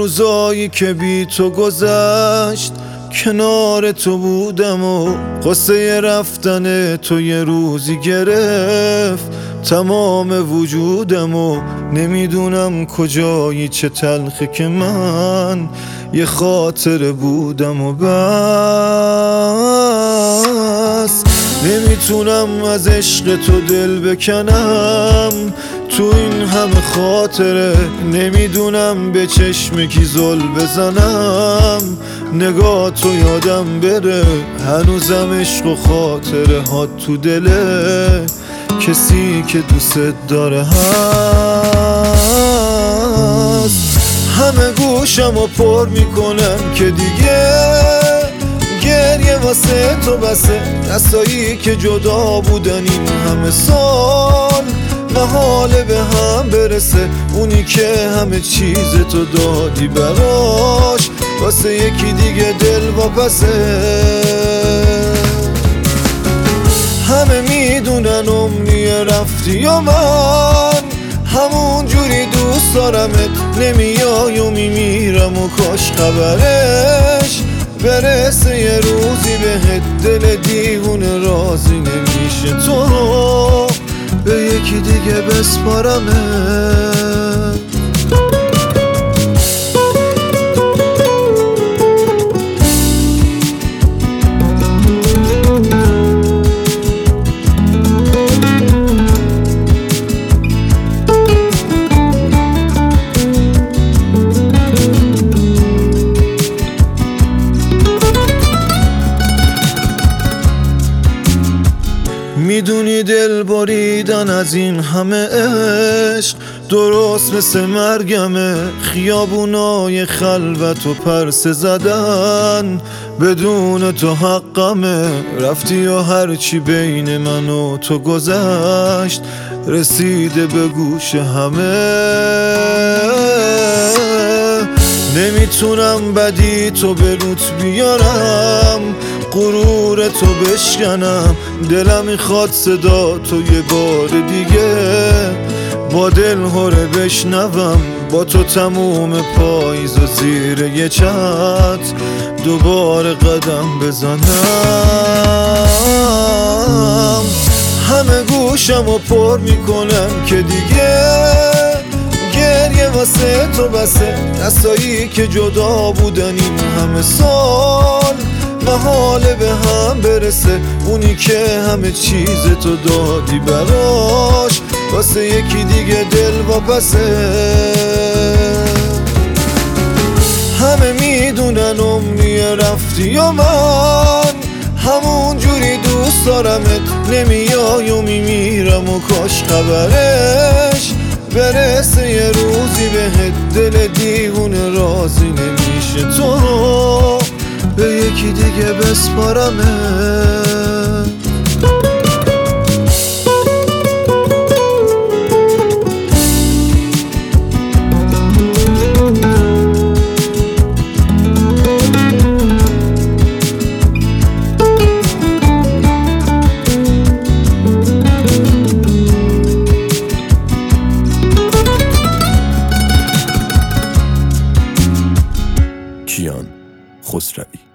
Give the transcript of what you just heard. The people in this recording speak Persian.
روزایی که بی تو گذشت کنار تو بودم و قصه رفتن تو یه روزی گرفت تمام وجودم و نمیدونم کجایی چه تلخه که من یه خاطره بودم و بس نمیتونم از عشق تو دل بکنم تو این همه خاطره نمیدونم به چشم کی زل بزنم نگاه تو یادم بره هنوزم عشق و خاطره ها تو دله کسی که دوست داره هست همه گوشم رو پر میکنم که دیگه گریه واسه تو بسه دستایی که جدا بودن این همه سال محاله به هم برسه اونی که همه چیز تو دادی براش واسه یکی دیگه دل واپسه همه میدونن عمری رفتی و من همون جوری دوست دارمت نمیای و میمیرم و کاش خبرش برسه یه روزی بهت دل دیوونه راضی نمیشه تو به یکی دیگه بسپارمت میدونی دل بریدن از این همه عشق درست مثل مرگمه خیابونای خلوت و پرسه زدن بدون تو حقمه رفتی و هرچی بین من و تو گذشت رسیده به گوش همه نمیتونم بدی تو به روت بیارم غرور تو بشکنم دلم میخواد صدا تو یه بار دیگه با دل هره بشنوم با تو تموم پاییز و زیر یه چت دوباره قدم بزنم همه گوشم رو پر میکنم که دیگه گریه واسه تو بسه دستایی که جدا بودن این همه سال محاله به هم برسه اونی که همه چیز تو دادی براش واسه یکی دیگه دل واپسه همه میدونن عمری رفتی و من همون جوری دوست دارمت نمیای و میمیرم و کاش خبرش برسه یه روزی بهت دل دیوونه راضی نمیشه تو به یکی دیگه بسپارمت کیان خسروی